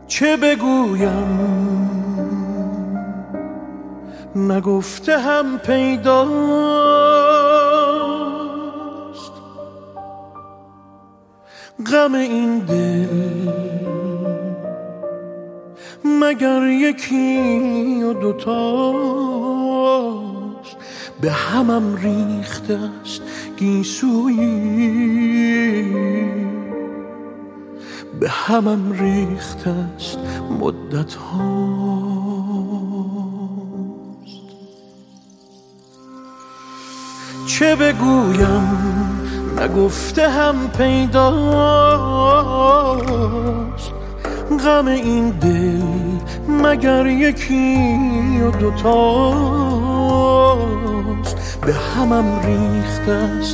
چه بگویم نگفته هم پیداست، غم این دل مگر یکی و دوتاست. به همم ریخته است گیسویی، به همم ریخته است مدت هاست. چه بگویم نگفته هم پیداست، غم این دل مگر یکی و دوتاست. به همم ریخته است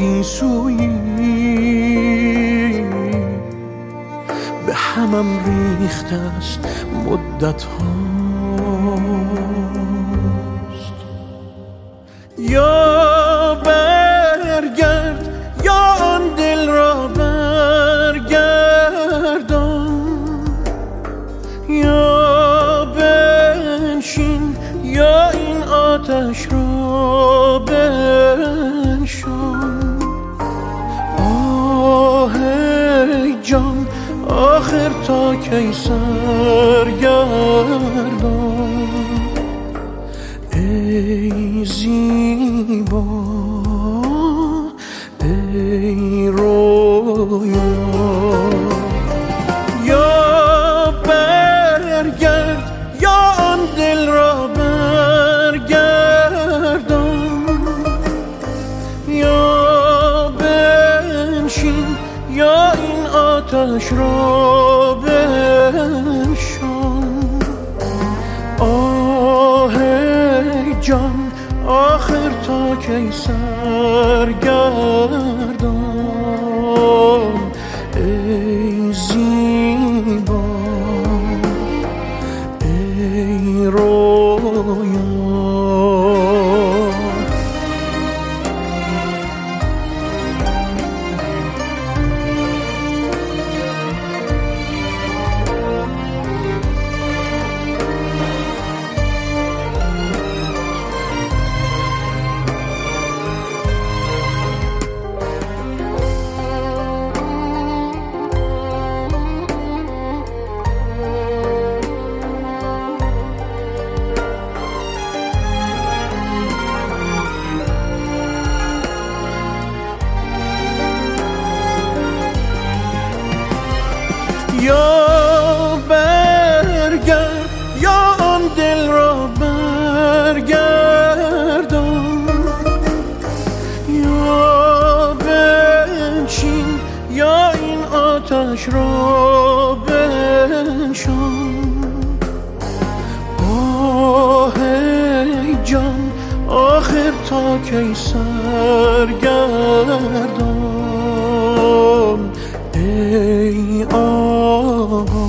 گیسویی، به همم ریخته است مدت هاست. یا برگرد یا آن دل را برگردان، یا بنشین یا این آتش را بنشان. آه ای جان آخر تا کی سرگردان، ای زیبا ای رویا. یا برگرد یا آن دل را برگردان، یا بنشین یا این آتش را بنشان. آه ای جان آخر تا کی سرگردان، ای زیبا ای رویا. یا برگرد یا آن دل را برگردان، یا بنشین یا این آتش را بنشان. آه ای جان آخر تا کی سرگردان، ای آقا